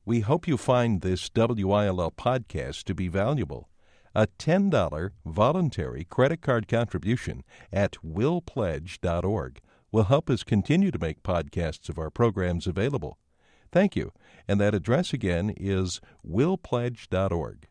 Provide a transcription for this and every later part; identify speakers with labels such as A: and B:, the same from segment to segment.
A: We hope you find this WILL podcast to be valuable. A $10 voluntary credit card contribution at willpledge.org will help us continue to make podcasts of our programs available. Thank you. And that address again is willpledge.org.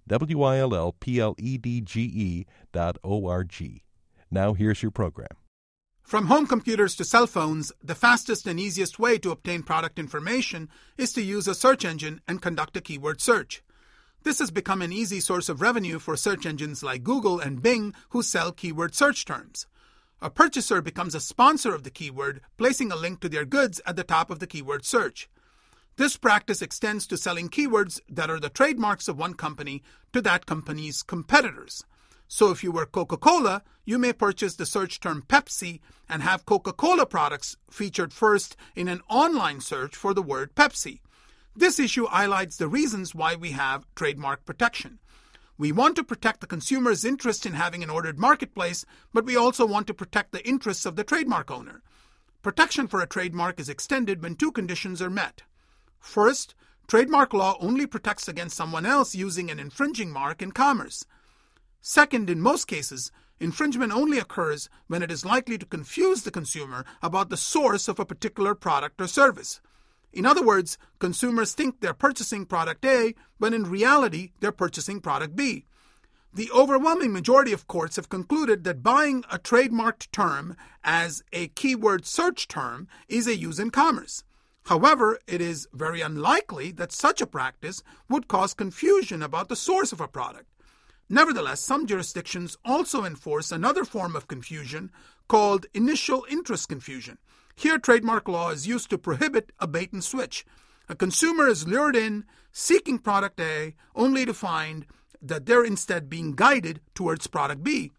A: WILLPLEDGE.org. Now here's your program.
B: From home computers to cell phones, the fastest and easiest way to obtain product information is to use a search engine and conduct a keyword search. This has become an easy source of revenue for search engines like Google and Bing, who sell keyword search terms. A purchaser becomes a sponsor of the keyword, placing a link to their goods at the top of the keyword search. This practice extends to selling keywords that are the trademarks of one company to that company's competitors. So if you were Coca-Cola, you may purchase the search term Pepsi and have Coca-Cola products featured first in an online search for the word Pepsi. This issue highlights the reasons why we have trademark protection. We want to protect the consumer's interest in having an ordered marketplace, but we also want to protect the interests of the trademark owner. Protection for a trademark is extended when two conditions are met. First, trademark law only protects against someone else using an infringing mark in commerce. Second, in most cases, infringement only occurs when it is likely to confuse the consumer about the source of a particular product or service. In other words, consumers think they're purchasing product A, but in reality, they're purchasing product B. The overwhelming majority of courts have concluded that buying a trademarked term as a keyword search term is a use in commerce. However, it is very unlikely that such a practice would cause confusion about the source of a product. Nevertheless, some jurisdictions also enforce another form of confusion called initial interest confusion. Here, trademark law is used to prohibit a bait and switch. A consumer is lured in, seeking product A, only to find that they're instead being guided towards product B.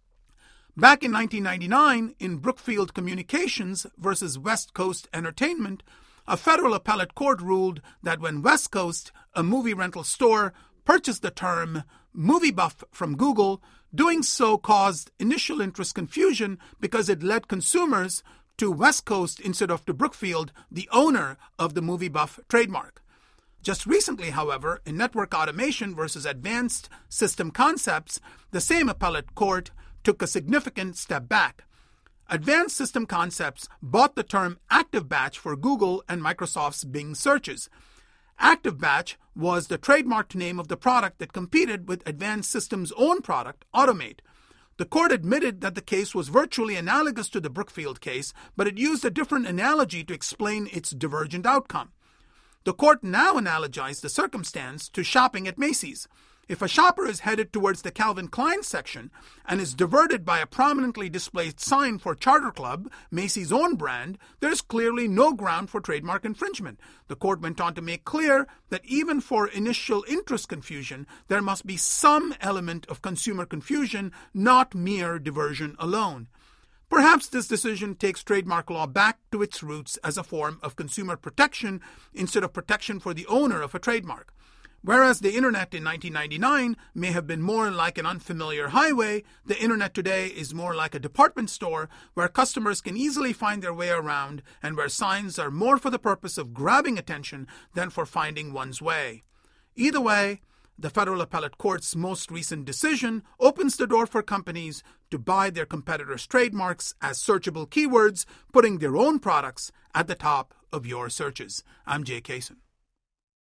B: Back in 1999, in Brookfield Communications versus West Coast Entertainment, a federal appellate court ruled that when West Coast, a movie rental store, purchased the term movie buff from Google, doing so caused initial interest confusion because it led consumers to West Coast instead of to Brookfield, the owner of the movie buff trademark. Just recently, however, in Network Automation versus Advanced System Concepts, the same appellate court took a significant step back. Advanced System Concepts bought the term Active Batch for Google and Microsoft's Bing searches. Active Batch was the trademarked name of the product that competed with Advanced Systems' own product, Automate. The court admitted that the case was virtually analogous to the Brookfield case, but it used a different analogy to explain its divergent outcome. The court now analogized the circumstance to shopping at Macy's. If a shopper is headed towards the Calvin Klein section and is diverted by a prominently displayed sign for Charter Club, Macy's own brand, there is clearly no ground for trademark infringement. The court went on to make clear that even for initial interest confusion, there must be some element of consumer confusion, not mere diversion alone. Perhaps this decision takes trademark law back to its roots as a form of consumer protection instead of protection for the owner of a trademark. Whereas the Internet in 1999 may have been more like an unfamiliar highway, the Internet today is more like a department store where customers can easily find their way around and where signs are more for the purpose of grabbing attention than for finding one's way. Either way, the Federal Appellate Court's most recent decision opens the door for companies to buy their competitors' trademarks as searchable keywords, putting their own products at the top of your searches. I'm Jay Kaysen.